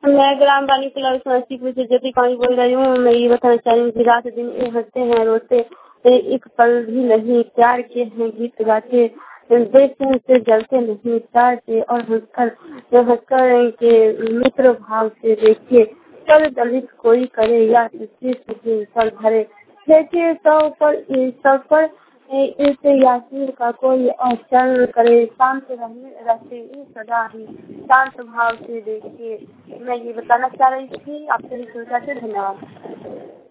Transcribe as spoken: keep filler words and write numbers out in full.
मैं ग्राम वाणी क्लब समस्तीपुर से ज्योति पानी बोल रही हूँ। मैं ये बताना चाह रही हूँ कि रात दिन ये हंसते हैं रोते एक पल भी नहीं, प्यार के हैं गीत गाते, देश से जलते नहीं, प्यार से और हंसकर हंसकर के मित्र भाव से देखिए, चल दलित कोई करे या सर भरे, देखिए सब पर सब पर इस यासीन का कोई औचन करे, शांत रहने रहते सदा ही शांत भाव से देखिए। मैं ये बताना चाह रही थी आपसे। धन्यवाद।